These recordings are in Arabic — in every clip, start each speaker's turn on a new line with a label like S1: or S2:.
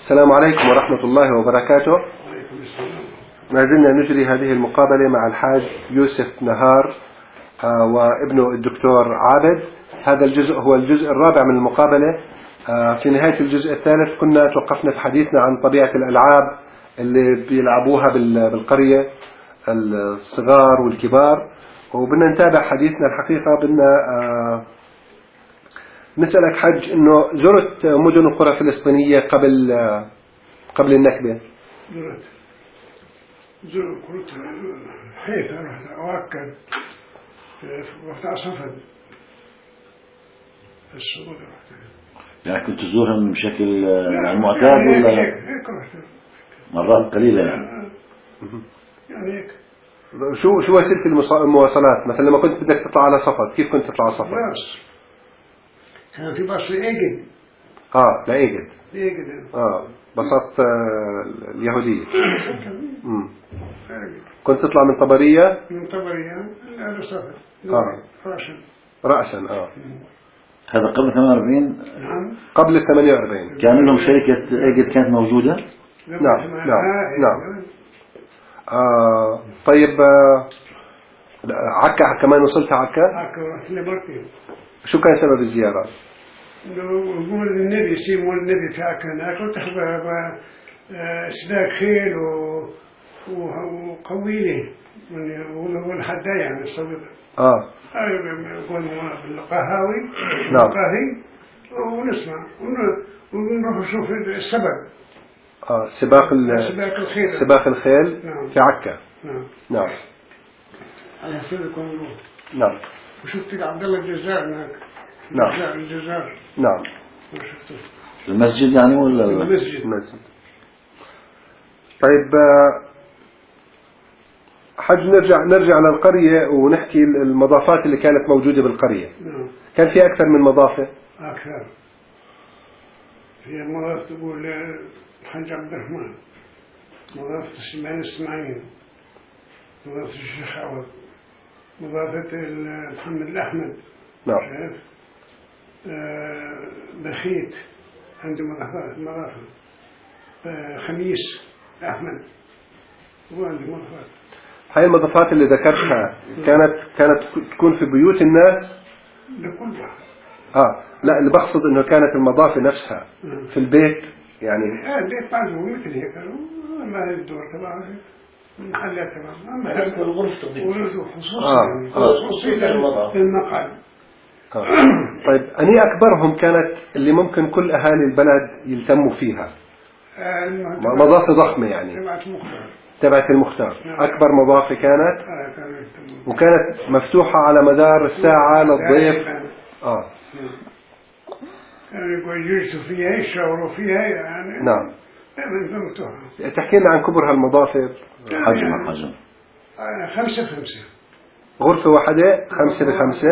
S1: السلام عليكم ورحمة الله وبركاته. ما زلنا نجري هذه المقابلة مع الحاج يوسف نهار وابنه الدكتور عابد. هذا الجزء هو الجزء الرابع من المقابلة. في نهاية الجزء الثالث كنا توقفنا في حديثنا عن طبيعة الألعاب اللي بيلعبوها بالقرية، الصغار والكبار، وبدنا نتابع حديثنا. الحقيقة بدنا نسألك حج إنه زرت مدن وقرى فلسطينية قبل النكبة؟
S2: زرت حيث رحت أؤكد رحت على صفد السعود.
S3: يعني كنت تزورهم بشكل معتاد ولا
S2: هيك رحت
S3: مرات قليلة يعني
S2: هيك.
S1: شو وسيلة المواصلات؟ مثلا لما كنت بدك تطلع على صفد كيف كنت تطلع على صفد؟
S2: باص، كان في باص لإيجد.
S1: لإيجد. بساط اليهودية. كنت تطلع من طبرية؟
S2: من طبرية إلى صفد.
S1: رأسا.
S3: هذا قبل 48؟
S2: نعم
S3: قبل
S1: 48
S3: كان لهم شركة إيجد كانت موجودة؟
S1: نعم. طيب عكا كمان وصلت عكا؟
S2: رحت لمرتين.
S1: شو كان سبب الزيارة؟
S2: يقول النبي سيمون النبي في عكا ناكل تحب سلاك خيل وقويله والحدايا يعني الصغير. يقول بالقهاوي.
S1: نعم.
S2: ونسمع ونروح نشوف السبب.
S1: سباق الخيل.
S2: نعم.
S1: في عكا.
S2: نعم. على سيدكم نروح.
S1: نعم.
S2: وشفت عبد الله الجزار هناك.
S1: نعم.
S2: الجزار.
S1: نعم.
S2: وشفته.
S3: المسجد يعني ولا
S2: المسجد.
S1: طيب حج نرجع للقرية ونحكي المضافات اللي كانت موجودة بالقرية.
S2: نعم.
S1: كان في أكثر من مضافة؟
S2: أكثر. في مضافة تقول الحاج عبد الرحمن، مضافة السمان إسماعيل، مضافة الشيخ عوض، مضافة محمد الأحمد.
S1: نعم.
S2: شايف؟ بخيت عنده مضافة. خميس أحمد وعنده مضافات.
S1: هاي المضافات اللي ذكرتها كانت تكون في بيوت الناس؟
S2: لكل واحد.
S1: لا، اللي بقصد انه كانت المضافة نفسها في البيت يعني.
S2: البيت معزوم مثل هيك، ما هي الدور تبعه المحلات تبعه، أما
S4: الغرفة
S2: خصوصي للمقعد.
S1: طيب أني أكبرهم كانت اللي ممكن كل أهالي البلد يلتموا فيها؟ مضافة ضخمة يعني تبعت المختار. أكبر مضافة كانت وكانت مفتوحة على مدار الساعة للضيف.
S2: يقول يجلسوا فيها يشاوروا فيها يعني.
S1: نعم.
S2: مفتوحة.
S1: تحكي لنا عن كبر هالمضافة.
S3: حجم
S2: 5
S1: غرفة واحدة 5 ب5.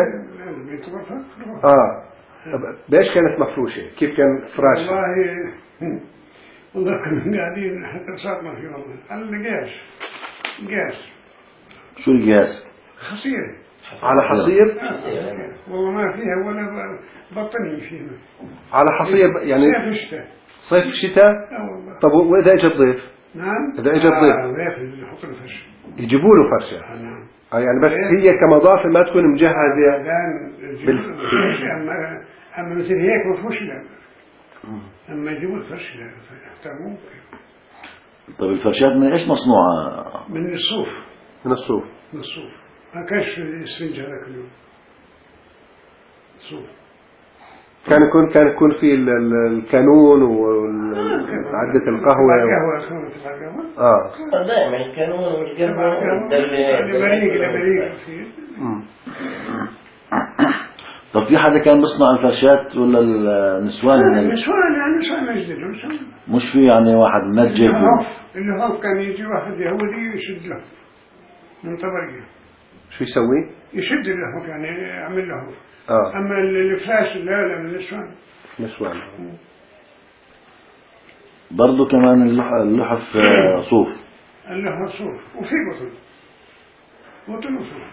S1: بإيش كانت مفروشة؟ كيف كان فراشها؟
S2: والله كنا قاعدين حتى صارنا في والله على قياس.
S3: شو القياس؟
S2: خصيرة
S1: على حصير؟
S2: والله ما فيها ولا بطني فيها.
S1: على حصير يعني صيف الشتاء. طب وإذا اجى الضيف؟
S2: نعم.
S1: إذا اجى الضيف
S2: يحط له فرشة،
S1: يجيبوا له فرشة.
S2: نعم.
S1: يعني بس هي كمضافة ما تكون مجهزة.
S2: أما مثل هيك ما فيهوش لا. أما يجيبوا الفرش لا يحتاجوه.
S3: طيب الفرشات من إيش مصنوعة؟
S2: من الصوف.
S1: من الصوف.
S2: ما كانش السفنج هذاك اليوم. صوف.
S1: كان يكون في الكانون وعدة القهوة.
S4: دائما الكانون والقهوة
S2: والبريق.
S3: طب في حدا كان بيصنع الفرشات ولا النسوان؟
S2: النسوان يجدلهم.
S3: مش في يعني واحد منجد
S2: اللي هو كان يجي واحد يهودي يشد له من طبرية.
S1: شو يسوي؟
S2: يشد له يعني يعمل له. أما الفراش لا من النسوان.
S3: برضو كمان اللحف صوف.
S2: اللحف صوف وفي بطن وصوف.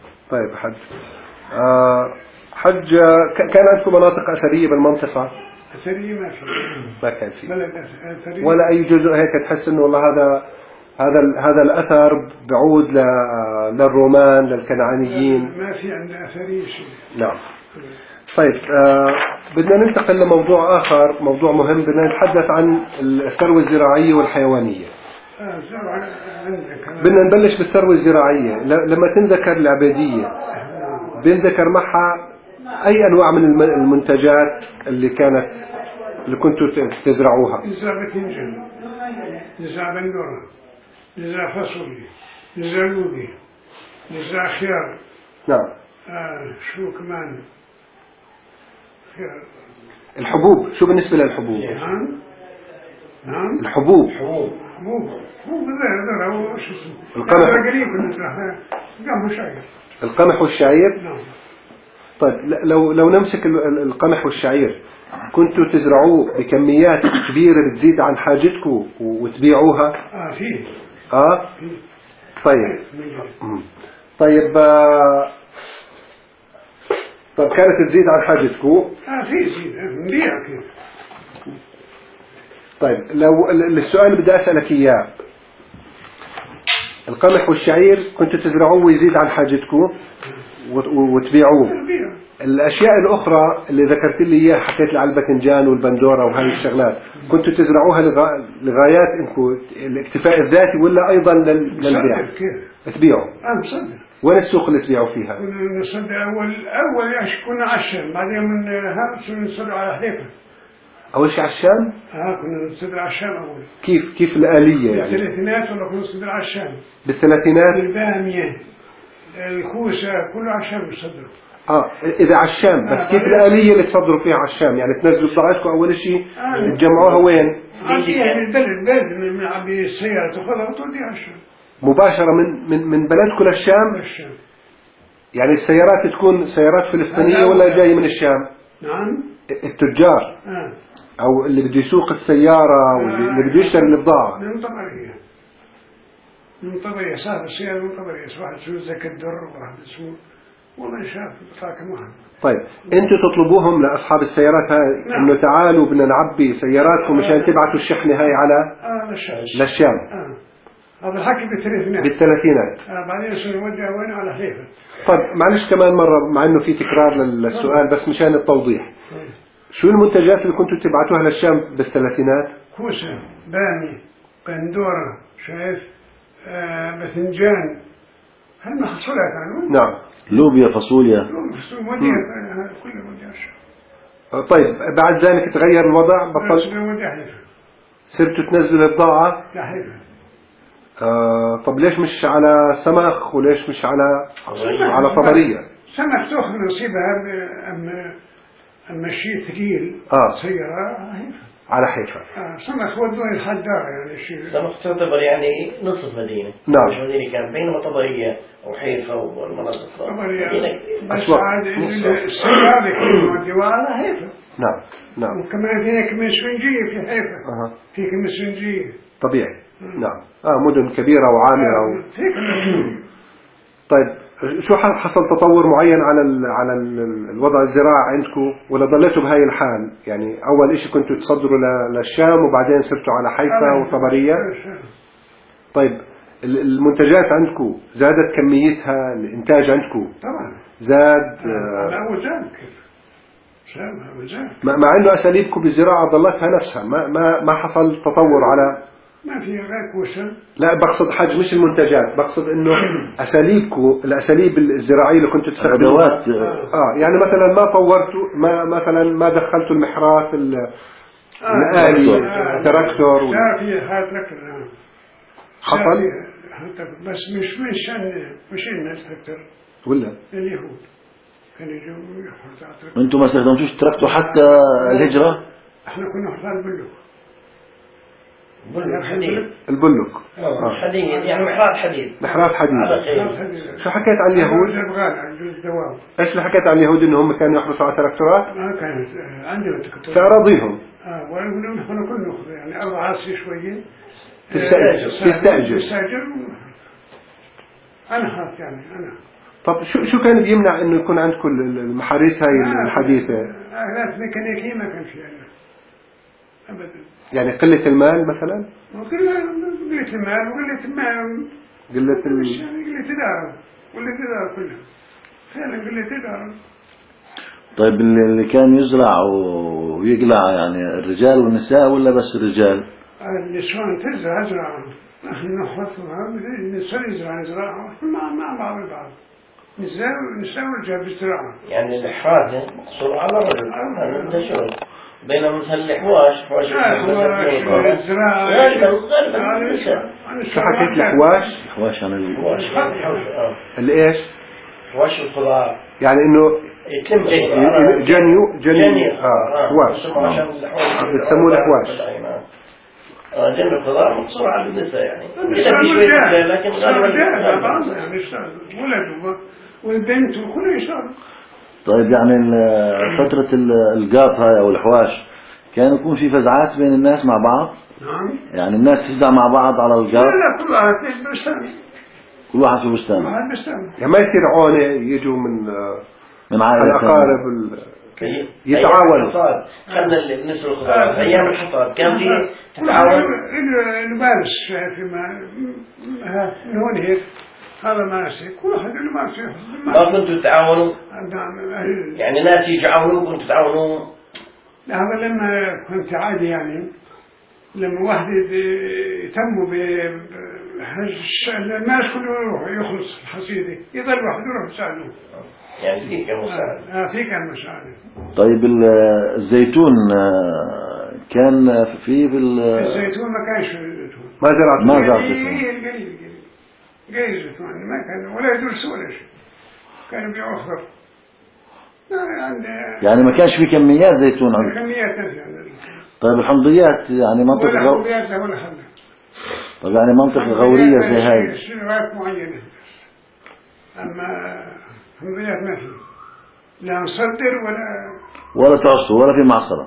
S1: طيب حج كان عندكم مناطق أثرية بالمنطقة؟
S2: أثرية ما في.
S1: ما كان فيه
S2: بلد أثرية.
S1: ولا أي جزء هيك تحس إنه والله هذا الأثر بعود للرومان للكنعانيين؟
S2: ما في عندنا أثرية شيء.
S1: نعم. طيب بدنا ننتقل لموضوع آخر، موضوع مهم. بدنا نتحدث عن الثروة الزراعية والحيوانية. بدنا نبلش بالثروة الزراعية. لما تنذكر العبيدية بنذكر معها أي أنواع من المنتجات اللي كنتوا تزرعوها؟
S2: نزرع باذنجان، نزرع بندورة، نزرع فاصوليا، نزرع لوبيا، نزرع خيار.
S1: نعم.
S2: شو كمان؟ خيار.
S1: الحبوب، شو بالنسبة للحبوب؟
S2: نعم.
S1: الحبوب.
S2: حبوب هذا شو اسمه؟
S1: القمح.
S2: قريب نزرع قمح وشعير.
S1: القمح والشعير.
S2: نعم.
S1: طيب لو نمسك القمح والشعير، كنتوا تزرعوه بكميات كبيرة بتزيد عن حاجتكم وتبيعوها؟
S2: فيه.
S1: فيه. طيب طيب كانت تزيد عن حاجتكم؟
S2: فيه زيد نبيع كيف.
S1: طيب لو السؤال اللي بدي أسألك إياه، القمح والشعير كنتوا تزرعوه ويزيد عن حاجتكم وتبيعوه، الأشياء الأخرى اللي ذكرت لي إياها، حكيت لي على الباذنجان والبندورة وهذه الشغلات، كنتوا تزرعوها لغايات إنكم الاكتفاء الذاتي ولا أيضا للبيع؟ تبيعوا؟
S2: مصدر.
S1: وين السوق اللي تبيعوا فيها؟
S2: كنا نصدر أول كنا على الشام، بعدين من هذا نصدر على حليفة.
S1: أول شيء على الشام؟
S2: كنا نصدر على الشام أول.
S1: كيف الآلية يعني؟
S2: بالثلاثينات ولا كنا نصدر على الشام؟
S1: بالثلاثينات؟
S2: البامية، الكوسة، كله على الشام نصدر.
S1: إذا على الشام، بس كيف الآلية اللي تصدروا فيها على الشام؟ يعني تنزلوا بضاعتكم أول شيء تجمعوها وين؟
S2: البلد من عبي السيارة تأخذها وتوديها على الشام.
S1: مباشرة من بلدكم للشام؟ يعني السيارات تكون سيارات فلسطينية ولا جاية من الشام؟
S2: نعم.
S1: التجار أو اللي بده يسوق السيارة واللي بده يشتري البضاعة
S2: من طبيعية صار السيارة من طبيعية، واحد اسمه زكي الدر وواحد اسمه والله شاف بطاقة معهم.
S1: طيب أنتوا تطلبوهم لأصحاب السيارات هاي إنه تعالوا بدنا نعبي سياراتكم مشان تبعتوا الشحنة هاي على للشام.
S2: هذا الحكي بالثلاثينات. بعدين صار نوديها وين على حليفة.
S1: طيب معلش كمان مرة، مع إنه في تكرار للسؤال بس مشان التوضيح، شو المنتجات اللي كنتوا تبعتوها للشام بالثلاثينات؟ كوسة،
S2: بامي، بندورة، شايف، باذنجان، هالمحصولات كانوا.
S1: نعم.
S3: لوبيا، فاصوليا.
S2: وديها كلها وديها.
S1: طيب بعد ذلك تغير الوضع، بطل صرتوا تنزلوا البضاعة؟
S2: لا حليفة.
S1: طب ليش مش على سمخ وليش مش على طبرية؟
S2: سمخ تأخذ نصيبها أما شيء ثقيل سيارة
S1: على حيفا.
S2: سمخ ودوه الحدار يعني شيء.
S4: سمخ تعتبر يعني نصف مدينة.
S1: نعم.
S4: مش مدينة كان بينما طبرية أو حيفا والمناطق.
S2: طبرية. بس عاد السيارة كلها ودوها على حيفا.
S1: نعم.
S2: وكمان فيها كمسونجية في حيفا. في كمسونجية.
S1: طبيعي. نعم. مدن كبيرة وعامرة. طيب شو حصل تطور معين على الوضع الزراعي عندكم ولا ضليتوا بهاي الحال؟ يعني أول إشي كنتوا تصدروا للشام وبعدين صرتوا على حيفا وطبرية. طيب المنتجات عندكم زادت كميتها، الإنتاج عندكم
S2: طبعا
S1: زاد؟
S2: لا زاد
S1: مع إنه أساليبكم بالزراعة ضلتها نفسها، ما حصل تطور على.
S2: ما في غير كوسة.
S1: لا بقصد حجم مش المنتجات، بقصد انه اساليبكم، الاساليب الزراعية اللي كنتوا تستخدموها. يعني مثلا ما طورتوا، مثلا ما دخلتوا المحراث الآلي، تراكتور
S2: لا في هذا تراكتور
S1: حصل
S2: بس مش الناس تراكتور
S3: ولا
S2: اليهود كانوا يجوا يحطوا.
S3: انتم ما استخدمتوش تراكتور حتى الهجرة؟
S2: احنا كنا نحتاج بلوك.
S1: البلوك
S4: حديد يعني محرات حديد.
S1: شو حكيت عن اليهود؟ ايش اللي حكيت عن اليهود انهم كانوا يحرصوا على تراكتورات؟
S2: كانت عندنا
S1: في اراضيهم.
S2: ونحن كنا ناخذ يعني ارض عاصي شويه
S1: تستاجر.
S2: انا خاف يعني انا.
S1: طب شو كان بيمنع انه يكون عندكم المحاريث هاي الحديثة؟
S2: آلات ميكانيكية ما كان فيها. أبدا.
S1: يعني قلة المال مثلا؟
S2: قلة المال وقلة المال
S1: قلة
S2: يعني قلة إدارة كلها فعلا قلة إدارة.
S3: طيب اللي كان يزرع ويقلع يعني الرجال والنساء ولا بس الرجال؟
S2: النسوان تزرع نحن نحفظها النسوان يزرع مع بعض نساء ورجال بالزراعة.
S4: يعني الإحراث مقصور على الرجل هذا انتشر بينما مثل الحواش
S2: الزراعة
S4: غالبا النساء.
S1: شو حكيت الحواش؟
S3: الحواش عن
S1: اللي ايش؟
S4: حواش الخضار
S1: يعني انه
S4: يتم
S1: جنيو حواش يسمونه حواش.
S4: جنب الخضار مقصور على النساء يعني لكن
S2: غالبا يعني ولد والبنت وكله يشتغل.
S3: طيب يعني فترة القاط هاي أو الحواش كان يكون في فزعات بين الناس مع بعض؟
S2: نعم.
S3: يعني الناس تفزع مع بعض على القاط؟
S2: لا كل واحد في بستان.
S3: كل واحد في بستان.
S1: يعني ما يصير عونة يجوا من
S3: عائلة
S1: الأقارب يتعاونوا.
S4: خلنا النسل الخضار أيام الحصاد كان في تتعاون.
S2: نبارس فيما هون هيك هذا ماشي كل واحد له ماشي.
S4: ما كنتوا تتعاونوا؟ يعني ناس يجعونوا كنتوا تتعاونوا؟
S2: هذا لما كنت عادي يعني لما واحد يتم الناس كله يروح يخلص الحصيدة يظل واحد يروح يساعده.
S4: يعني فيك المساعدة.
S2: فيك المساعدة.
S3: طيب الزيتون كان في
S2: الزيتون ما كانش في الزيتون.
S1: ما زرعت
S2: قليل الزيتون ما كان ولا يدرس ولا شيء كانوا بيوفر.
S3: يعني ما كانش في كميات زيتون عندك؟
S2: كميات يعني.
S3: طيب الحمضيات يعني منطقة طيب يعني منطقة غورية زي هاي
S2: شغلات معينة أما حمضيات ما في لا نصدر
S3: ولا تعصر ولا في معصرة.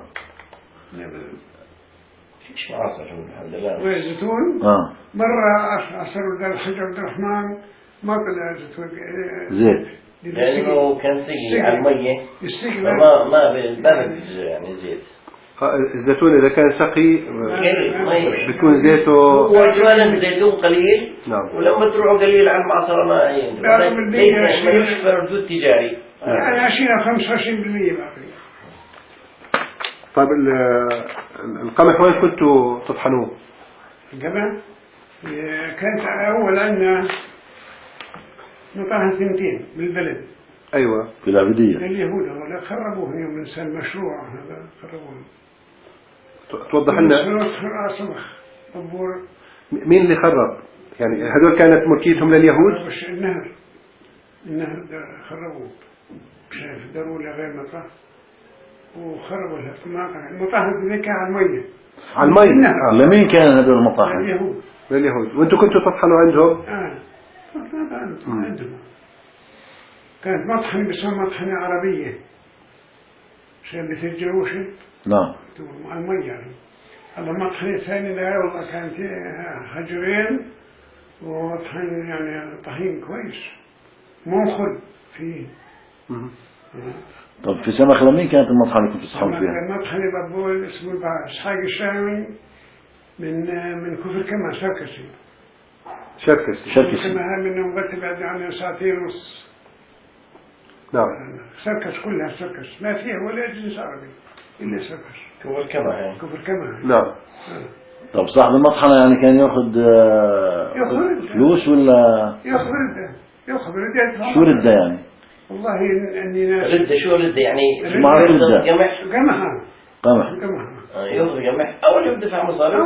S4: فيش معصرة الحمد لله.
S2: والزيتون مرة عصروا ذا الحجر عبد الرحمن ما طلع زيتون
S3: زيت
S4: لأنه كان سقي على المية ما يعني زيت.
S1: الزيتون إذا كان سقي بيكون زيته
S4: وأجوالا الزيتون قليل.
S1: نعم.
S4: ولما تروحوا قليل على المعصرة ما يشفى ردود تجاري.
S2: يعني 25% باقي.
S1: طيب القمح وين كنتوا تطحنوه؟
S2: القمح كانت أول عندنا نطحن 2 بالبلد.
S1: أيوة.
S3: في العبودية.
S2: اليهود ولا خربوه يوم إنسان مشروع هذا خربوه.
S1: توضح لنا. مين اللي خرب؟ يعني هذول كانت ملكيتهم لليهود؟
S2: النهر خربوه. شايف ضروري غير مطاح وخربوا المطاحن ذيك على المية.
S1: على المية.
S3: لمين كان هذول المطاحن؟
S1: لليهود. وانتوا كنتوا تطحنوا عندهم؟
S2: عندهم. كانت مطحنة بسمها مطحنة عربية. عشان بتتجوش.
S3: نعم.
S2: على المية يعني. المطحنة الثانية لا والله كانت حجرين ومطحن يعني طحين كويس. منخل فيه.
S3: طب في سمخ لمين كانت المطحنة اللي كنت تصحون فيها؟
S2: المطحنة بابول اسمه إسحاق الشامي من كفر كما شركسي كما منهم مرتب عن ساعتين ونص.
S1: نعم.
S2: سركس كلها سركس ما فيها ولا جنس عربي إلا سركس. كفر كما
S1: نعم.
S3: طب صاحب المطحنة يعني كان يأخذ فلوس ولا؟
S2: يأخذ ردة.
S3: شو ردة يعني؟
S2: والله إني
S4: ردة شو ردة يعني؟
S3: ما ردة. قمح.
S4: يأخذ قمح أول يدفع مصاري.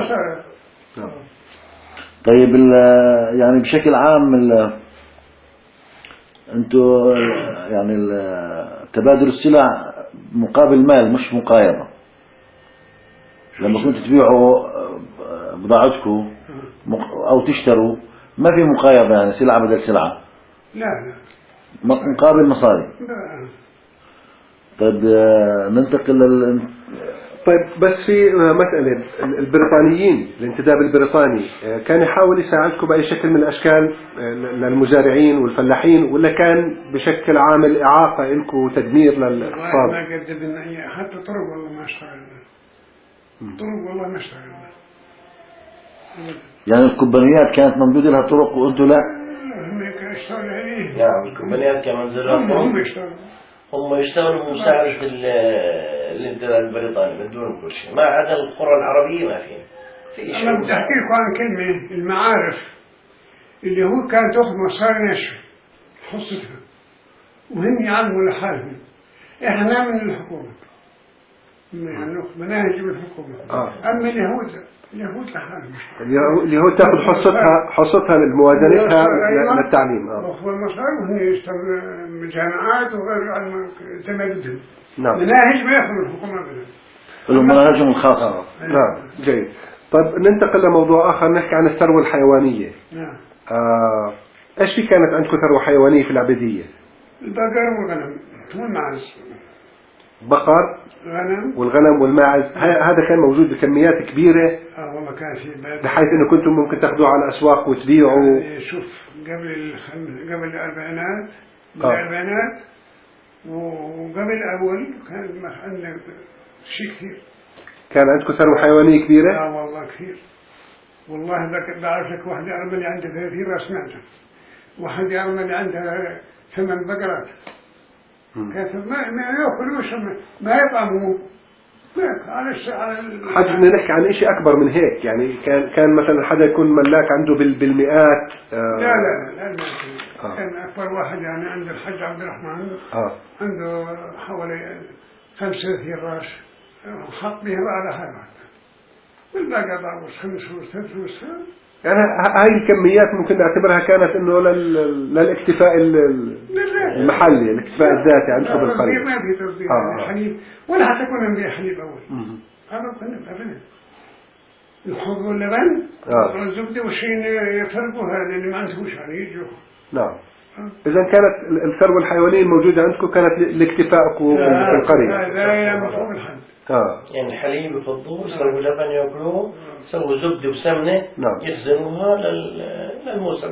S3: طيب يعني بشكل عام انتو يعني تبادل السلع مقابل مال مش مقايضة. لما كنتوا تبيعوا بضاعتكم او تشتروا ما في مقايضة يعني سلعة بدل سلعة.
S2: لا
S3: مقابل مصاري. طيب ننتقل
S1: طيب بس في مسألة البريطانيين الانتداب البريطاني كان يحاول يساعدكم بأي شكل من الأشكال للمزارعين والفلاحين ولا كان بشكل عامل إعاقة لكم وتدمير للاقتصاد؟
S2: ما قدمنا حتى طرق والله ما اشتغلنا. طرق والله ما اشتغلنا.
S3: يعني الكومبانيات كانت موجودة لها طرق وأنتم لا؟
S2: هم يشتغلوا يعني.
S4: نعم الكومبانيات كمان
S2: هم يشتغلوا.
S4: هم يشتغلوا بمساعدة الانتداب البريطاني بدون كل شيء، ما عدا القرى العربية ما فيها. في شيء.
S2: أنا بدي أحكي لكم عن كلمة المعارف. اليهود كانت تأخذ مصاري نشر حصتها وهم يعلموا لحالهم. إحنا من الحكومة يعني مناهج من الحكومة. أما اليهود لحالهم.
S1: اليهود تأخذ حصتها لموازنتها للتعليم.
S2: وأخذ المصاري وهم يشتغلوا بالجامعات وغير زي ما بدهم.
S1: نعم.
S2: مناهج ما يأخذوا الحكومة منها.
S3: المناهجهم الخاصة.
S1: نعم جيد. طيب ننتقل لموضوع آخر، نحكي عن الثروة الحيوانية.
S2: نعم.
S1: إيش في كانت عندكم ثروة حيوانية في العبيدية؟
S2: البقر والغنم والماعز.
S1: بقر
S2: غنم
S1: والغنم والماعز. هذا كان موجود بكميات كبيرة.
S2: والله كان في
S1: بحيث انه كنتم ممكن تاخذوه على الاسواق وتبيعوا.
S2: شوف قبل الاربعينات بالاربعينات وقبل اول كان عندنا شيء كثير.
S1: كان عندكم ثروة حيوانية كبيرة؟
S2: لا والله كثير. والله بعرف لك واحد أرمني عنده 30 راس معدة، واحد أرمني عنده 8 بقرات. كانت ما يأكلوش ما يطعموا على
S1: حاجة بدنا نحكي عن شيء أكبر من هيك، يعني كان مثلا حدا يكون ملاك عنده بالمئات.
S2: لا كان أكبر واحد يعني عند الحج عبد الرحمن عنده حوالي 35 راس وحط بها على حيوان والباقي ضعوا 5 و6.
S1: يعني هاي الكميات ممكن نعتبرها كانت انه للاكتفاء المحلي، الاكتفاء الذاتي عندكم بالقرية.
S2: ما في تصدير حليب ولا حتى كنا نبيع حليب اول. هذا كنا بأبدا الحوض واللبن والزبدة والشيء يفرقوها لأن ما عندهمش يعني يجوا.
S1: نعم. إذا كانت الثروة الحيوانية الموجودة عندكم كانت لاكتفائكم في القرية.
S2: لا مفهوم الحد.
S4: يعني الحليب يفضوه، يسووا لبن يأكلوه، يسووا زبدة وسمنة يخزنوها للموسم.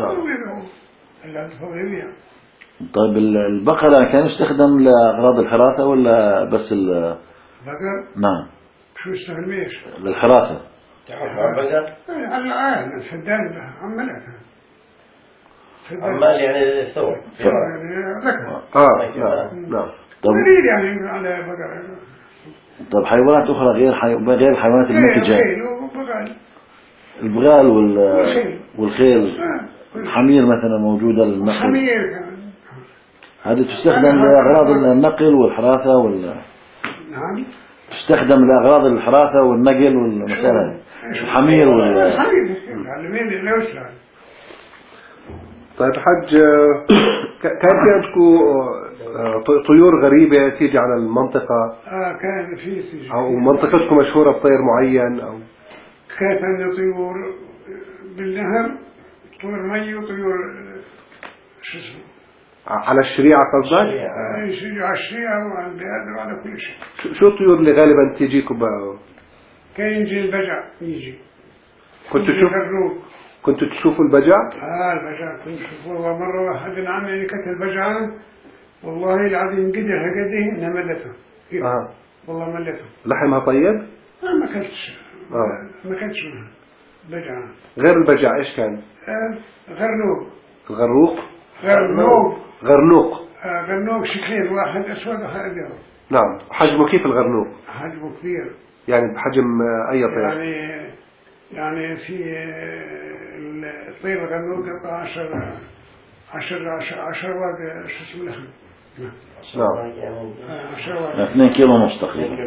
S3: طيب البقرة كان يستخدم لأغراض الحراثة ولا بس
S2: بقر؟
S3: نعم.
S2: شو يستخدم ايش؟
S3: للحراثة.
S4: تحط مع البقر؟
S2: الآن الفدان عملها.
S4: عمال يعني الثور.
S1: نعم.
S2: دليل يعني على بقر.
S3: طيب حيوانات أخرى غير الحيوانات المنتجة. البغال والخيل. الحمير مثلا موجودة للنقل.
S2: الحمير كمان.
S3: هذه تستخدم لأغراض النقل والحراثة
S2: نعم.
S3: تستخدم لأغراض الحراثة والنقل والمسألة. الحمير
S1: طيب حج، كان في عندكم طيور غريبة تيجي على المنطقة؟
S2: كان في تيجي.
S1: أو منطقتكم مشهورة بطير معين أو؟
S2: كانت عندنا طيور بالنهر، طيور مي وطيور شو اسمه؟
S1: على الشريعة قصدك؟
S2: يجي على الشريعة وعلى البلاد وعلى كل شيء.
S1: شو الطيور اللي غالبا تيجيكم بقى؟
S2: كان يجي البجع يجي.
S1: كنتوا تشوفوا البجع؟
S2: البجع كنت أشوفه. والله مرة واحد من عمي كتل بجعة والله العظيم قدرها قده إنها ملته. والله ملته.
S1: لحمها طيب؟
S2: ما كلتش. ما كلتش منها بجعة.
S1: غير البجع إيش كان؟
S2: غرنوق.
S1: الغروق؟
S2: غرنوق شكلين، واحد أسود وواحد أبيض.
S1: نعم. حجمه كيف الغرنوق؟
S2: حجمه كبير.
S1: يعني بحجم أي طير؟
S2: يعني في الطير الغرنوق 10 واحد شو اسمه لحم.
S1: نعم.
S3: 2 كيلو ونص تقريبا.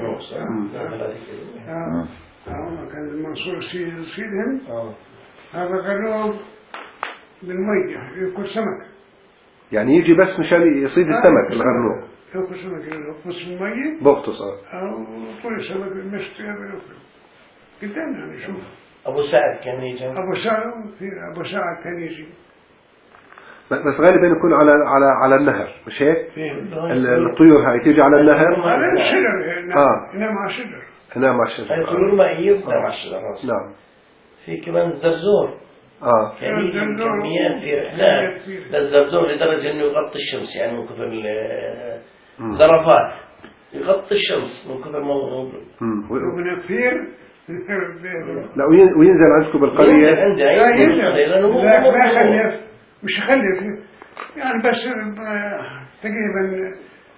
S2: كان المنصور يصيدهم. هذا غرنوق بالمية يأكل سمك.
S1: يعني يجي بس مشان يصيد السمك الغرنوق.
S2: يأكل سمك يغطس المية.
S1: بغطس
S2: أو طول سمك المشتي يأكل. قدامنا يعني شوف.
S4: أبو سعد كان يجي.
S2: أبو سعد كان يجي.
S1: بس غالبا يكون على النهر مش هيك؟ الطيور هاي تيجي على النهر.
S2: على الشجر. ينام على الشجر.
S1: ينام على الشجر.
S4: الطيور مائية ينام على الشجر.
S1: نعم.
S4: في كمان الزرزور. كان يجي كميات في رحلات للزرزور لدرجة إنه يغطي الشمس يعني من كثر الزرافات. يغطي الشمس من كثر ما هو موجود.
S2: ومن كثير
S1: لا وينزل عندكم بالقرية؟
S4: عندي
S2: لا يخلف، مش يخلف يعني، بس تقريبا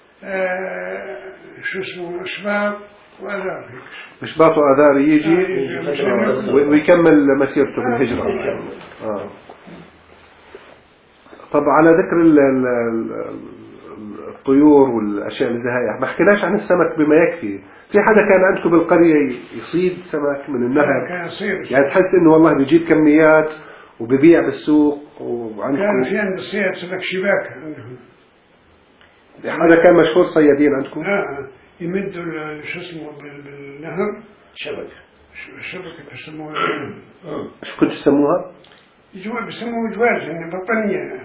S2: شو اسمه إشباط وآذار هيك.
S1: إشباط وآذار يجي ويكمل مسيرته بالهجرة. طب على ذكر الطيور والأشياء اللي زي هاي، ما حكيناش عن السمك بما يكفي. في حدا كان عندكم بالقرية يصيد سمك من النهر؟ يعني تحس إنه والله بيجيب كميات وبيبيع بالسوق وعندكم؟
S2: كان في عند الصيد سمك شباك عندهم.
S1: هذا كان مشهور صيادين عندكم؟
S2: يمدوا شو اسمه بالنهر شبكة يسموها.
S1: شو كنتوا تسموها؟
S2: بيسموها جواز يعني بطانية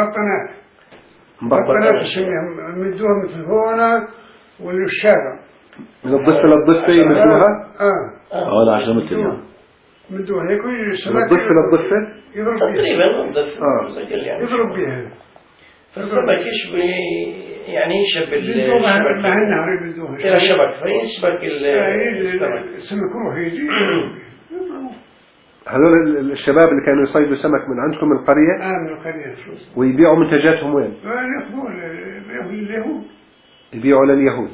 S2: مبطنات يسميها، يمدوها مثل هنا والشارع
S1: من الضفة للضفة يمدوها؟
S3: ولا 10 متر يعني
S2: يمدوها هيك
S1: من الضفة للضفة؟
S2: يضرب بيها
S4: تقريبا الضفة
S2: يضرب بيها.
S4: فالسمك يشبه يعني يشبه
S2: النهر يبدوها
S4: إلى شبك فيشبك السمك.
S2: السمك روح يجي.
S1: هذول الشباب اللي كانوا يصيدوا سمك من عندكم من القرية؟
S2: من القرية.
S1: ويبيعوا منتجاتهم وين؟
S2: ياخذون لليهود.
S1: يبيعوا لليهود.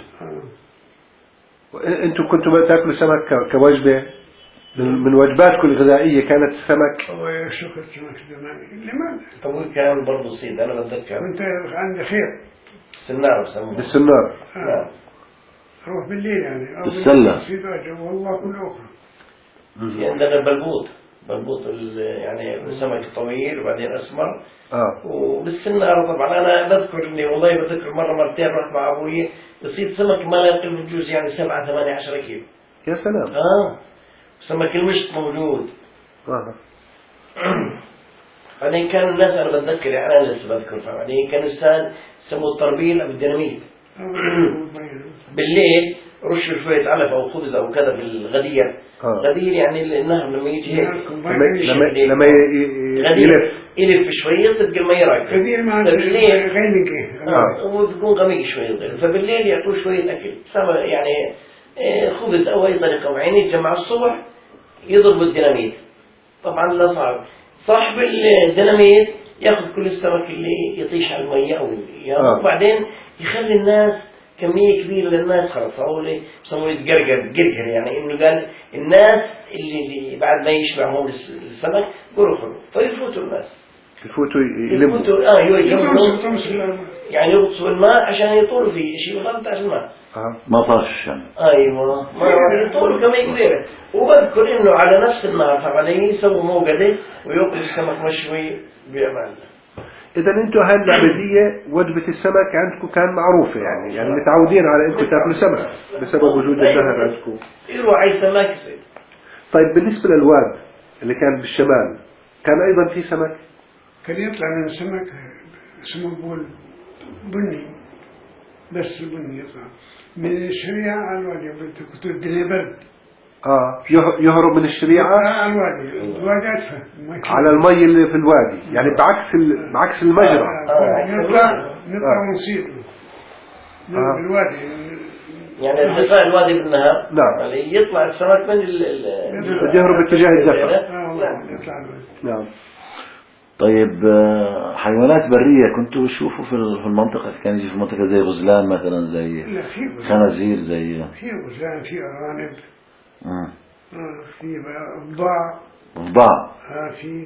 S1: انتم كنتوا تاكلوا سمك كوجبة من وجباتكم الغذائية؟ كانت السمك؟
S2: شكرا سمك زمان. لماذا؟
S4: طويل كان برضه صيد أنا بتذكر.
S2: كنت عندي خير.
S4: السنارة بسموها.
S1: بالسنارة.
S2: أروح بالليل يعني.
S3: بالسلة.
S2: والله كل أخرى.
S4: في عندنا بلبوط يعني سمك طويل وبعدين أسمر. وبالسنارة طبعا أنا بذكر إني والله بذكر مرة مرتين رحت مع أبوي بصيد سمك ما لا يقل بجوز يعني 7 8 10 كيلو.
S1: يا سلام.
S4: سمك المشط موجود. بعدين كان الناس أنا بتذكر يعني أنا لسه بذكر بعدين كان الإنسان يسموه الطربيل أو الديناميت. بالليل رشوا شوية علف أو خبز أو كذا بالغدير. غدير يعني النهر لما يجي هيك
S1: لما
S4: يلف شوية تبقى المية رايقة.
S2: غدير ما بالليل
S4: وبيكون غميق شوية فبالليل يعطوه شوية أكل يعني خبز أو أي طريقة معينة يتجمع الصبح يضربوا الديناميت. طبعا لا صعب صاحب الديناميت ياخذ كل السمك اللي يطيش على المية أو وبعدين يخلي الناس كمية كبيرة للناس خلاص هو بسموه يتقرقر يعني إنه قال الناس اللي بعد ما يشبعهم السمك يقولوا خلوا فيفوتوا الناس
S1: يفوتوا
S4: يعني يغطسوا الماء عشان يطولوا فيه شيء غلط عشان الماء
S3: ما طاش يعني.
S4: أيوة ما يطولوا كمية كبيرة. وبذكر إنه على نفس النهر فبعدين يسووا موقدة ويأكل السمك مشوي بأمان.
S1: إذا أنتم هالعبدية وجبة السمك عندكم كان معروفة يعني متعودين على أنتم تاكلوا سمك بسبب وجود النهر عندكم.
S4: يروح على سمك.
S1: طيب بالنسبة للواد اللي كان بالشمال كان أيضا في سمك؟
S2: كان يطلع من السمك اسمه بول بني بس البني يطلع من الشريعة على الوادي كنت الدنيا برد.
S1: يهرب من الشريعة
S2: على الوادي أدفع
S1: على المي اللي في الوادي يعني بعكس المجرى.
S2: نطلع ونصيد بالوادي
S4: يعني ارتفاع الوادي بالنهار.
S1: نعم.
S4: يعني يطلع السمك من
S1: يهرب اتجاه الدفع.
S3: نعم. طيب حيوانات برية كنتوا تشوفوا في المنطقة؟ كان يجي في المنطقة زي غزلان مثلا زي خنازير زي
S2: في غزلان في أرانب في
S3: ضباع
S2: في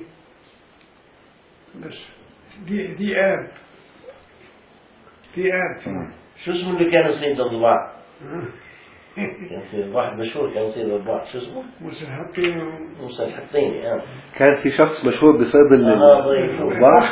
S2: بس دي آب
S4: شو اسمه اللي كان يصيد الضباع؟ كان في واحد مشهور كان يصيد الضباع شو اسمه؟ موسى الحطيني.
S1: كان في شخص مشهور بصيد الضباع.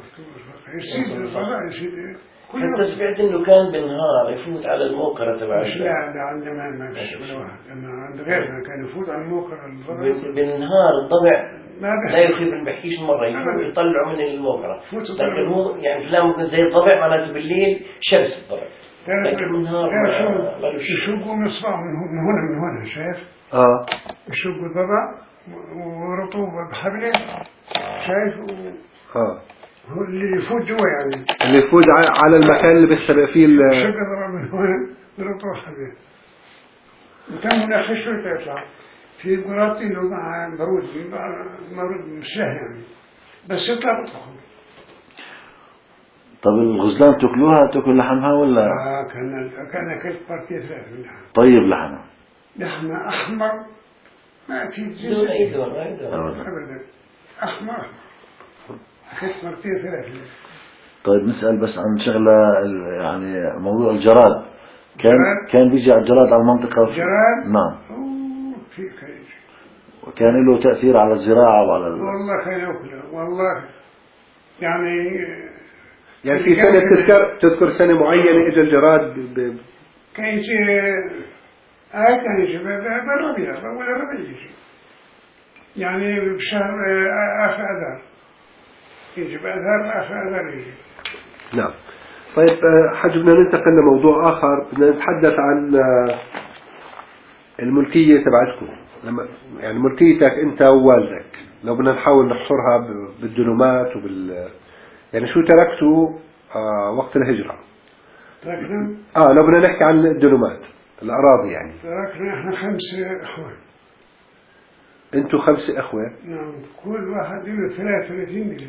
S4: حتى سمعت انه كان بالنهار يفوت على الموكرة تبع
S2: لا عندنا لما عند غيرنا كان يفوت على الموكرة
S4: بالنهار الضبع لا يخيب ما بحكيش مرة يفوت يطلعوا من الموكرة لكن هو يعني كلامه زي الضبع معناته بالليل شمس الضبع لكن بالنهار
S2: يشوقوا من إصبعه من هنا شايف يشوقوا الضبع ورطوبة بحبله شايف هو اللي يفوت جوا يعني
S1: اللي يفوت على المكان اللي بيختبئ فيه
S2: شجرة من هنا ضربته حبيب وكان مناخ شوي يطلع في قرات إنه مع برود مش يعني بس يطلع بطخه.
S3: طب الغزلان تاكلوها تاكل لحمها ولا؟
S2: كان أكلت بارتي ثلاث من لحم.
S3: طيب لحمها.
S2: لحمة أحمر ما في جزء.
S4: دون أي دون
S2: أبدا أحمر. أكلت بارتي ثلاث.
S3: طيب نسأل بس عن شغلة يعني موضوع الجراد. كان بيجي على الجراد على المنطقة.
S2: جراد؟
S3: نعم.
S2: في كيش.
S3: وكان له تأثير على الزراعة وعلى
S2: والله كان يأكله والله يعني
S1: في سنة تذكر سنة معينة إجا الجراد
S2: كان يجي كان يجي بالربيع أول الربيع يجي يعني بشهر آخر أذار يجي بأذار آخر أذار يجي.
S1: نعم. طيب حاج بدنا ننتقل لموضوع آخر. بدنا نتحدث عن الملكية تبعتكم. يعني ملكيتك أنت ووالدك لو بدنا نحاول نحصرها بالدنومات يعني شو تركتوا وقت الهجرة؟
S2: تركنا؟
S1: لو بدنا نحكي عن الدنومات الأراضي يعني.
S2: تركنا إحنا 5 أخوة.
S1: أنتوا 5 أخوة؟
S2: نعم كل واحد له 33 دنم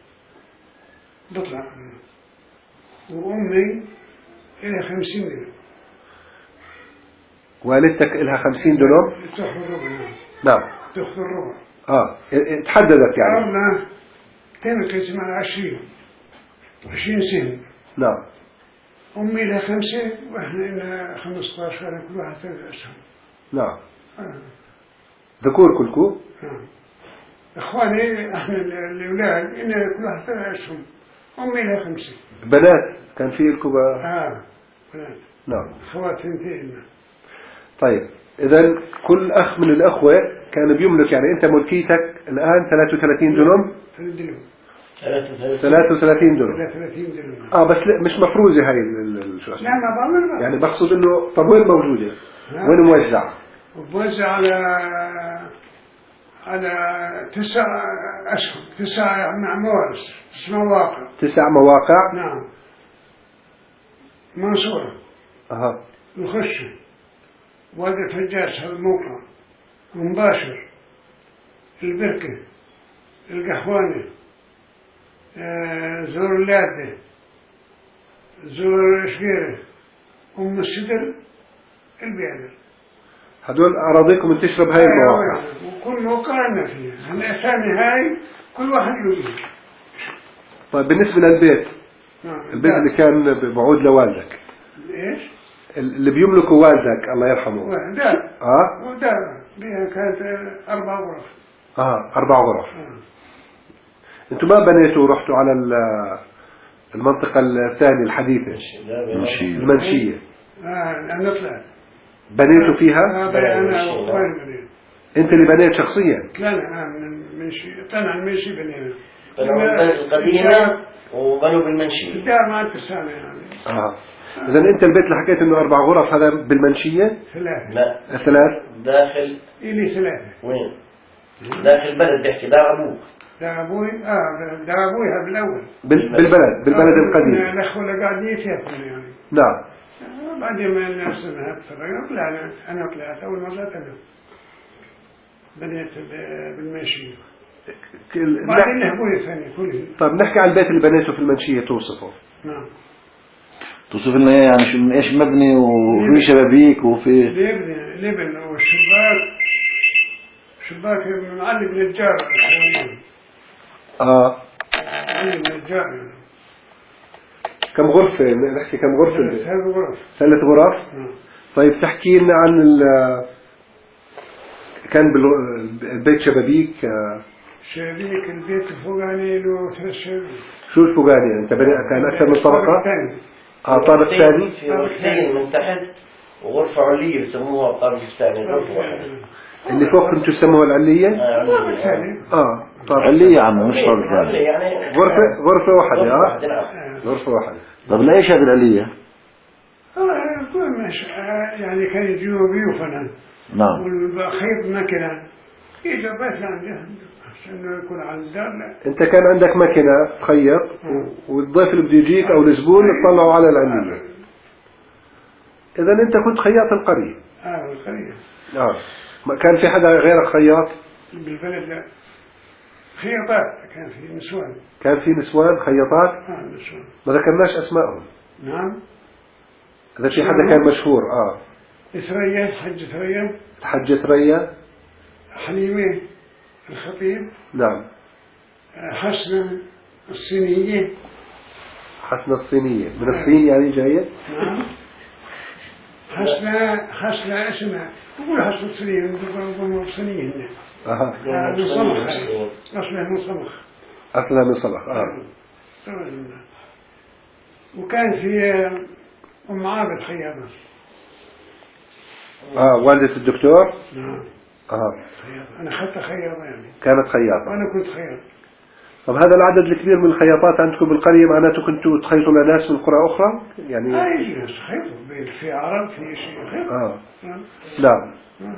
S2: بطلع وأمي إلها 50 دنم.
S1: والدتك إلها 50 دنم؟
S2: تأخذ الربع.
S1: نعم.
S2: تأخذ الربع.
S1: تحددت يعني.
S2: أرنا تملك اسمها 20 سنة.
S1: نعم.
S2: أمي لها 5 وإحنا لنا 15 على كل واحد 3 أسهم.
S1: نعم. ذكور كلكم؟
S2: نعم. إخواني إحنا الأولاد إن كل واحد 3 أسهم. أمي لها 5.
S1: بنات كان في لكم
S2: بنات.
S1: نعم.
S2: أخوات 2.
S1: طيب إذا كل أخ من الأخوة كان بيملك يعني أنت ملكيتك الآن 33 دنم. 33 دنم.
S2: 33 دنم.
S1: بس لا مش مفروزة هاي شو
S2: لا ما بعمل
S1: يعني بقصد إنه طب وين موجودة؟ وين موزع؟
S2: موزع على 9 أسهم 9 موارد 9 مواقع.
S1: 9 مواقع.
S2: نعم. منصورة. الخشة. وادي الفجاج هذا الموقع. مباشر. البركة. القحواني. زور اللادة. زور شقيرة. أم السدر. البيادر.
S1: هدول أراضيكم منتشرة بهاي المواقع.
S2: وكل موقع لنا فيها. الأسامي هاي كل واحد له.
S1: طيب بالنسبة للبيت. البيت اللي كان بعود لوالدك.
S2: إيش؟
S1: اللي بيملكه والدك الله يرحمه.
S2: دار. ودار. بها كانت 4 غرف.
S1: 4 غرف. انتوا ما بنيتوا ورحتوا على المنطقة الثانية الحديثة المنشية.
S2: أنا طلعت.
S1: بنيتوا فيها؟
S2: أنا وأخواني بنيت.
S1: أنت اللي بنيت شخصيا؟
S2: لا من المنشية. طلع المنشية بنينا.
S4: بنوا القديمة وبنوا بالمنشية.
S2: الدار ما تسامع يعني.
S1: إذا أنت البيت اللي حكيت إنه 4 غرف هذا بالمنشية؟
S2: 3.
S4: لا
S1: 3.
S4: داخل.
S2: إلي 3.
S4: وين؟ داخل بلد بيحكي دار أبوك.
S2: دار أبوي دار أبوي بالأول.
S1: بالبلد القديم.
S2: الأخوة قاعدين فيها يعني.
S1: نعم.
S2: بعدين ما الناس طلعنا أنا طلعت أول مرة أنا بنيت بالمنشية. بعدين أبوي ثاني كله.
S1: طيب نحكي عن البيت اللي بنيته في المنشية توصفه.
S2: نعم.
S3: توصف لنا يعني شو إيش مبني وفي شبابيك وفي.
S2: لبن والشباك. شباك معلق نجار. معلق نجار.
S1: كم غرفة نحكي كم غرفة؟
S2: 3 غرف.
S1: 3 غرف. طيب تحكي لنا عن كان البيت شبابيك.
S2: شبابيك البيت الفوقاني له 3 شبابيك.
S1: شو الفوقاني أنت كان أكثر من طبقة؟ طابق ثاني.
S4: غرفتين من تحت وغرفة علية يسموها الطابق الثاني غرفة واحدة.
S1: اللي فوق كنتوا تسموها العلية؟
S2: طابق
S3: علية يا عم مش طابق ثاني.
S1: غرفة واحدة. غرفة واحدة.
S3: طب ليش هذه العلية؟
S2: يعني كان يجيبوا ضيوفنا.
S3: نعم.
S2: والخيط مكنة يجي بس عنده عشان يكون على الدار.
S1: انت كان عندك مكنة تخيط والضيف اللي بده يجيك او الزبون تطلعوا على العلية. إذا أنت كنت خياط القرية.
S2: القرية.
S1: ما كان في حدا غيرك خياط؟
S2: بالبلد لا. خياطات كان في نسوان.
S1: كان في نسوان خياطات؟
S2: نسوان.
S1: ما ذكرناش أسمائهم.
S2: نعم.
S1: إذا في حدا كان مشهور.
S2: ثريا، الحج ثريا.
S1: الحجة ثريا.
S2: حليمة الخطيب.
S1: نعم.
S2: حسنة الصينية.
S1: حسنة الصينية من الصين يعني جاية.
S2: نعم. حسنة اسمها نقول حسنة الصينية نقول الصينية هنا. من صمخ. أصلها من صمخ.
S1: أصلها من صمخ.
S2: وكان في أم عابد خياطة.
S1: والدة الدكتور.
S2: نعم. أنا أخذت خياطة يعني.
S1: كانت خياطة.
S2: وأنا كنت خياط.
S1: طب هذا العدد الكبير من الخياطات عندكم بالقرية معناته كنتوا تخيطوا لناس من قرى أخرى يعني؟
S2: يجي ناس خيطوا في عرب في شيء خيط.
S1: نعم.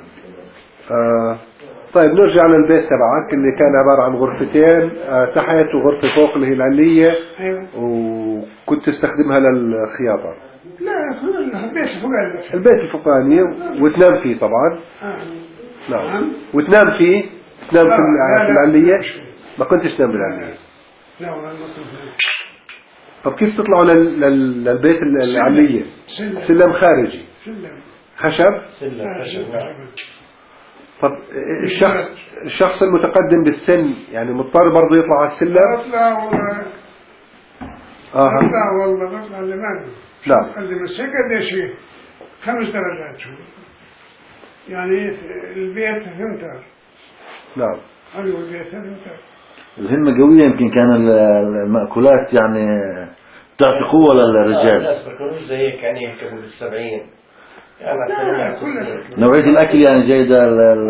S1: طيب نرجع للبيت تبعك اللي كان عبارة عن غرفتين تحت وغرفة فوق اللي هي العلية.
S2: أيوة.
S1: وكنت تستخدمها للخياطة.
S2: لا البيت الفوقاني.
S1: البيت الفوقاني وتنام فيه طبعا. نعم. وتنام فيه. تنام في العلية. ما كنتش تنام بالعلية.
S2: لا والله ما كنت.
S1: طب كيف تطلعوا للبيت العلية؟ سلم خارجي.
S2: سلم.
S1: خشب. طب الشخص المتقدم بالسن يعني مضطر برضه يطلع على السلم؟
S2: أطلع والله بطلع لماذا؟
S1: نعم.
S2: اللي مسكت شيء 5 درجات شو يعني البيت 8.
S1: نعم.
S2: أيوة البيت 8.
S3: الهمة قوية يمكن كان المأكولات يعني تعطي قوة للرجال.
S4: الناس ما كانوش زي هيك يعني يحكموا بال70 يعني
S3: نوعية الأكل يعني جيدة.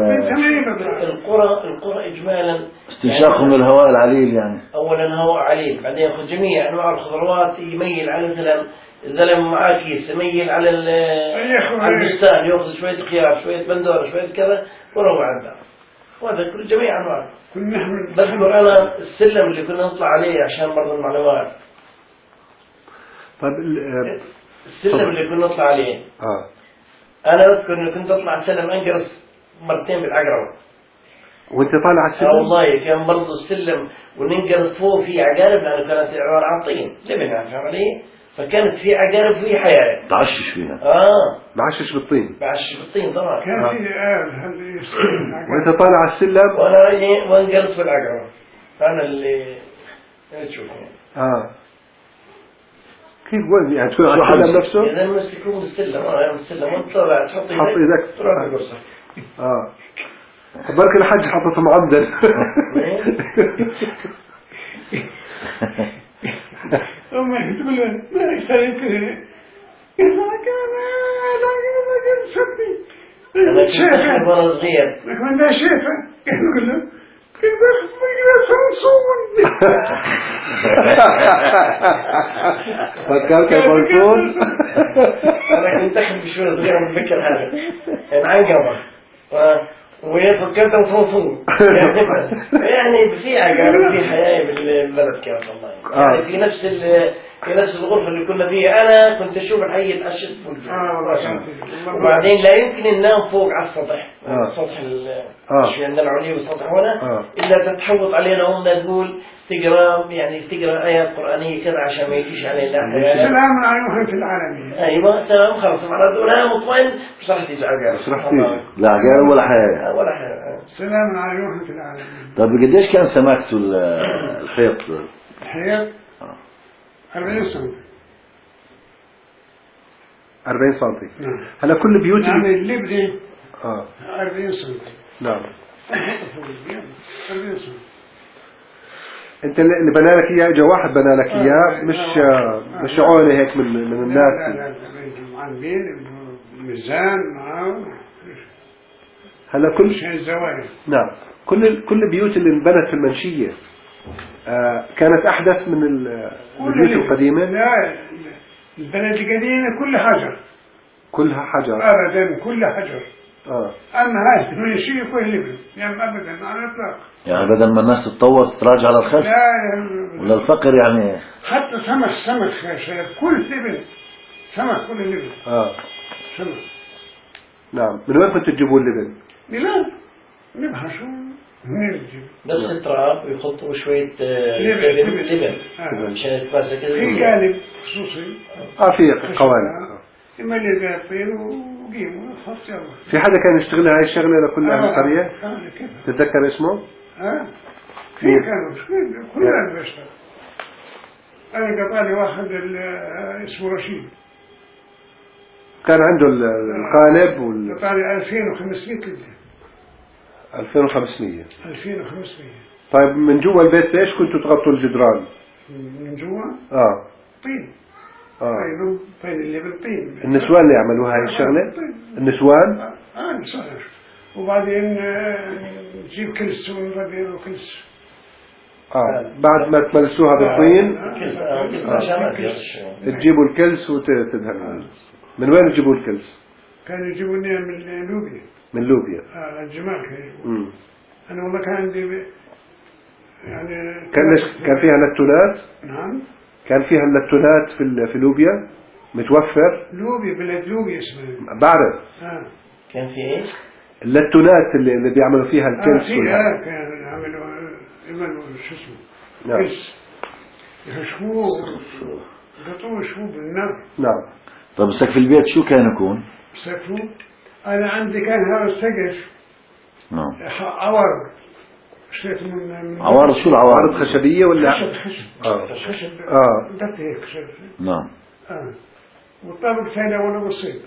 S4: القرى إجمالا
S3: استنشاقهم للهواء العليل يعني.
S4: أولا هواء عليل، بعدين يأخذ جميع أنواع الخضروات، يميل على مثلا الزلم معاه كيس يميل على البستان، يأخذ شوية خيار شوية بندورة شوية كذا وروح على الدار، وهذا كل جميع أنواع. بذكر أنا السلم اللي كنا نطلع عليه عشان برضه المعلومات.
S1: طيب
S4: السلم اللي كنا نطلع عليه أنا أذكر إني كنت أطلع السلم أنقرص 2 مرتين بالعقربة.
S1: وأنت طالع على السلم؟
S4: والله كان برضه السلم وننقرص فوق في عقارب لأنه كانت عبارة عن طين لبن فاهم علي؟ فكانت في عقارب وفي حياة.
S3: تعشش فيها.
S1: بعشش بالطين.
S4: بعشش بالطين طبعا.
S2: كان في
S1: وأنت طالع على السلم؟
S4: وأنا رجلي وانقرص بالعقربة. أنا اللي تشوف يعني.
S1: كيف وين يعني تكون على السلم نفسه؟
S4: إذا مسكون السلم السلم وأنت طالع تحط
S1: إيدك
S4: تروح القرصة.
S1: بركي الحج حطته معدل.
S2: أمي تقول له ما يشتري كذا.
S4: أنا كنت أخذ وأنا صغير.
S2: لكن ده شيفة. يقول له كيف صنصون.
S1: فكرت يا صنصون.
S4: أنا كنت أخذ بشوي صغير من فكر هذا. عنقبة. ويفكرت صنصون. يعني في عقارب في حياة بالبلد كيف والله. يعني في نفس الغرفة اللي كنا فيها أنا كنت أشوف الحي الأشد فوق. وبعدين لا يمكن ننام فوق على السطح. السطح الشيء عندنا العليا والسطح هنا إلا تتحوط علينا أمنا تقول تقرأ آيات قرآنية كذا عشان ما يجيش علينا.
S2: سلام عليكم في العالمين.
S4: أيوة تمام خلاص معناته أنا مطمئن مش راح تيجي عقارب.
S3: لا عقارب ولا حياة.
S4: ولا حياة.
S2: سلام عليكم في العالمين.
S3: طب قديش كان سماكته الخيط؟
S2: الحيط 40 سم.
S1: 40 سم. نعم. هلا كل بيوت
S2: يعني اللبنة 40 سم.
S1: نعم.
S2: 40 سم.
S1: انت اللي بنى لك اياه اجى واحد بنى لك اياه مش عونه هيك من الناس.
S2: لا معلمين ميزان معاه.
S1: هلا كل
S2: شيء زوايا.
S1: نعم. كل البيوت اللي انبنت في المنشية كانت أحدث من البيوت القديمة.
S2: لا البلد القديمة كلها حجر.
S1: كلها حجر.
S2: أبدا كلها حجر. أما هذه المنشية كلها لبن يعني أبدا على الإطلاق.
S3: يعني بدل ما الناس تتطور تراجع على الخلف.
S2: لا
S3: ولا الفقر يعني.
S2: حتى سمك كل لبن سمك كل لبن. سنة.
S1: نعم. من وين كنتوا تجيبوا اللبن؟
S2: ميلاد نبحثوا من الجبل
S4: نفس التراب ويحطوا شوية لبن عشان يتماسك
S2: في قالب خصوصي.
S1: في قوالب.
S2: إما اللي قالبين وقيموا حط يلا.
S1: في حدا كان يشتغل هاي الشغلة لكل أهل القرية؟
S2: كيف؟
S1: تتذكر اسمه؟
S2: في كانوا كلنا بيشتغل. أنا قطعني واحد اسمه رشيد.
S1: كان عنده القالب
S2: قطعني 2500 لبن.
S1: 2500.
S2: 2500.
S1: طيب من جوا البيت ايش كنتوا تغطوا الجدران؟
S2: من جوا؟ طين. طين اللبن طين.
S1: النسوان اللي يعملوا هاي الشغلة؟ النسوان؟
S2: نسوان. وبعدين نجيب كلس ونردير وكلس.
S1: بعد ما تملسوها بالطين تجيبوا الكلس وتدهنوا. من وين تجيبوا الكلس؟
S2: كانوا يجيبوني من لوبيا.
S1: من لوبيا.
S2: الجمال كانوا. أنا والله كان عندي يعني
S1: كان فيها لتونات؟
S2: نعم.
S1: كان فيها اللتونات في لوبيا متوفر؟
S2: لوبيا بلد لوبيا اسمها.
S1: بعرف.
S4: كان في ايش؟
S1: اللتونات اللي بيعملوا فيها الكلس.
S2: كانوا يعملوا شو اسمه؟ كلس. يحشوه قطوه يشوه بالنار.
S1: نعم.
S3: طب سقف البيت شو كان يكون؟
S2: سقفه أنا عندي كان هذا السقف.
S3: نعم.
S2: عوارض. اشتريت من
S3: عوارض. شو العوارض؟
S1: عوارض خشبية ولا؟
S2: خشب. قلت هيك خشب.
S3: نعم.
S2: والطابق ثاني ولا بسيط.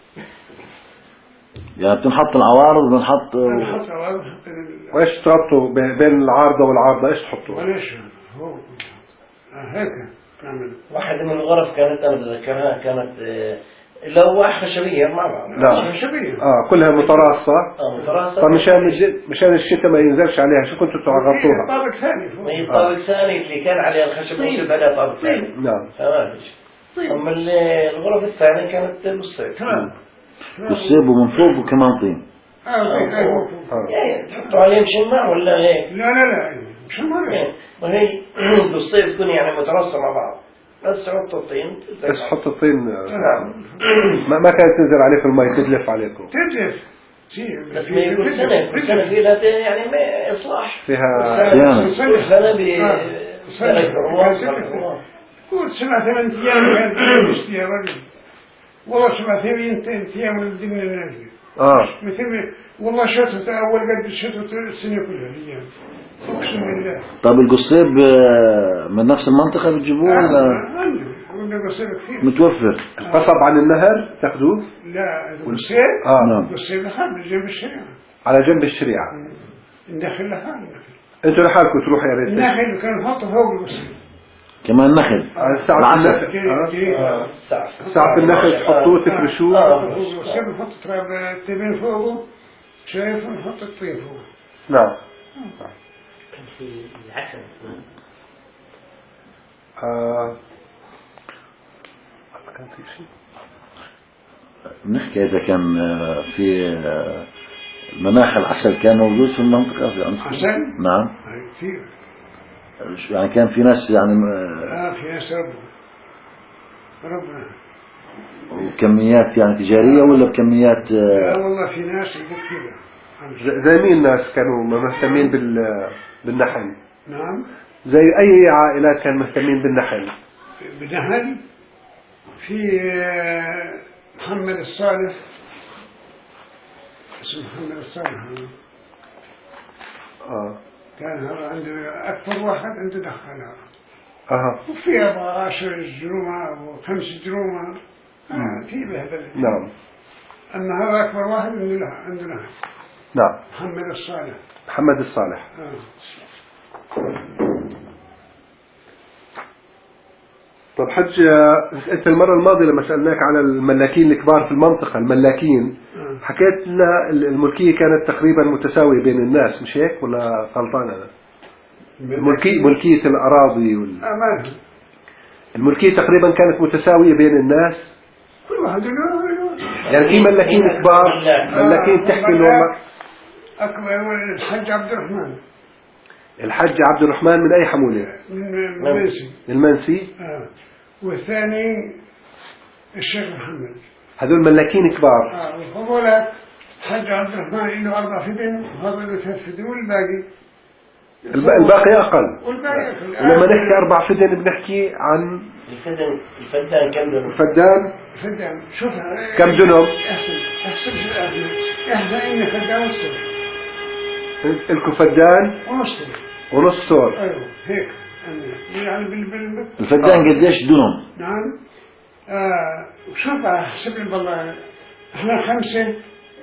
S3: يعني بتنحط العوارض بنحط.
S2: بنحط عوارض.
S1: وايش تربطوا بين العارضة والعارضة ايش تحطوا؟
S2: وليش هو هيك نعمل.
S4: واحد من الغرف كانت أنا بتذكرها كانت لوح خشبية مع بعض.
S1: لا.
S2: خشبية.
S1: كلها متراصة.
S4: متراصة.
S1: طب مشان الشتاء ما ينزلش عليها شو كنتوا تغطوها؟
S2: طابق ثاني.
S4: هي الطابق الثاني اللي كان عليها الخشب وصيب عليها طابق ثاني.
S1: نعم.
S4: تمام. أما الغرف الثانية كانت بالصيف.
S2: تمام.
S3: بالصيب ومن فوق وكمان طين.
S4: يعني تحطوا عليهم شماع ولا هيك؟
S2: لا شماع.
S4: وهي بالصيف تكون يعني مترصة مع بعض. بس حط الطين.
S1: بس حط الطين. ما كانت تنزل عليكم الماء تدلف عليكم.
S2: تدلف.
S4: بس ما يقول سنة فيها يعني ما إصلاح.
S1: فيها.
S4: سنة سنة
S2: قول 7-8 أيام كانت تشتي يا رجل. والله 7-8 أيام من ضمن الناس. مثل والله شتت أول قد شتت السنة كلها الأيام. أقسم بالله.
S3: طب القصيب من نفس المنطقة بتجيبوه ولا؟ متوفر.
S1: القصب عن النهر تاخذوه؟
S2: لا القصيب.
S3: نعم.
S2: القصيب لحال جنب الشريعة.
S1: على جنب الشريعة.
S2: ندخل لحال.
S1: انتوا لحالكم تروحوا يا ريت.
S2: النخل كان نحطه فوق القصيب.
S3: كمان نخل.
S1: ساعة النخل. ساعة النخل تحطوه تفرشوه.
S2: القصيب نحط تراب تبين فوقه. شايف نحط الطين فوقه.
S1: نعم.
S4: كان في العسل.
S1: كان في شيء.
S3: نحكي إذا كان في مناخ العسل كان موجود في المنطقة في أمس.
S2: عسل؟
S3: نعم.
S2: كثير.
S3: يعني كان في ناس يعني.
S2: في ناس ربنا.
S3: وكميات يعني تجارية ولا بكميات؟
S2: لا والله في ناس كثير.
S1: زي مين الناس كانوا مهتمين بالنحل؟
S2: نعم.
S1: زي أي عائلات كانوا مهتمين بالنحل؟
S2: بالنحل في محمد الصالح. اسمه محمد الصالح. كان هذا عنده أكثر واحد عنده دخل. وفي 10 جرومة أو 5 جرومة. في بهذا.
S1: نعم.
S2: أما هذا أكبر واحد عنده نحل.
S1: نعم.
S2: محمد الصالح.
S1: محمد الصالح. طب حج أنت المرة الماضية لما سألناك على الملاكين الكبار في المنطقة الملاكين حكيت لنا الملكية كانت تقريبا متساوية بين الناس مش هيك ولا غلطان أنا؟ ملكية الأراضي الملكية تقريبا كانت متساوية بين الناس.
S2: كل واحد
S1: يعني في ملاكين كبار ملاكين تحكي له
S2: أكبر الحج عبد الرحمن.
S1: الحج عبد الرحمن من أي حمولة؟
S2: من المنسي.
S1: المنسي.
S2: والثاني الشيخ محمد.
S1: هذول ملاكين كبار.
S2: وهذول حج عبد الرحمن له 4 فدن وهذا له 3 فدن والباقي
S1: الباقي أقل.
S2: والباقي
S1: ولما نحكي 4 فدن بنحكي عن
S4: الفدان كم دنم؟
S2: فدان شوف
S1: كم دنم؟
S2: احسب احنا إن فدان ونص.
S1: الكو فدان ونص سور.
S2: ايوه هيك يعني
S3: الفدان قديش دنم؟
S2: نعم. شوف احسب لي والله احنا 5.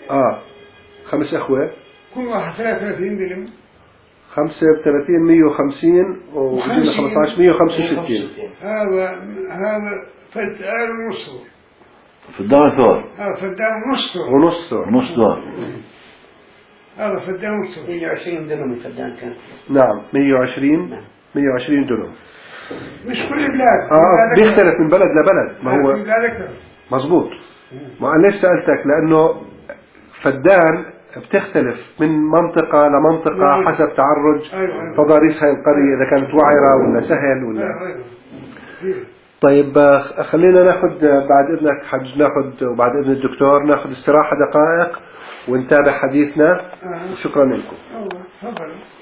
S1: 5 أخوة.
S2: كل واحد 33 دلم.
S1: 5 ب30 150 و 15 165.
S2: هذا فدان ونص.
S3: فدان ثور.
S2: فدان
S3: ونص ثور.
S2: هذا فدان ونص.
S5: 120 دنم الفدان كان.
S1: نعم 120 دنم.
S2: مش كل بلاد.
S1: بيختلف من بلد لبلد. ما هو مظبوط. ما أنا ليش سألتك لأنه فدان بتختلف من منطقة لمنطقة حسب تعرج تضاريس هاي القرية إذا كانت وعرة ولا سهل ولا. طيب خلينا ناخد بعد إذنك حج ناخد وبعد إذن الدكتور ناخد استراحة دقائق ونتابع حديثنا. شكرا لكم.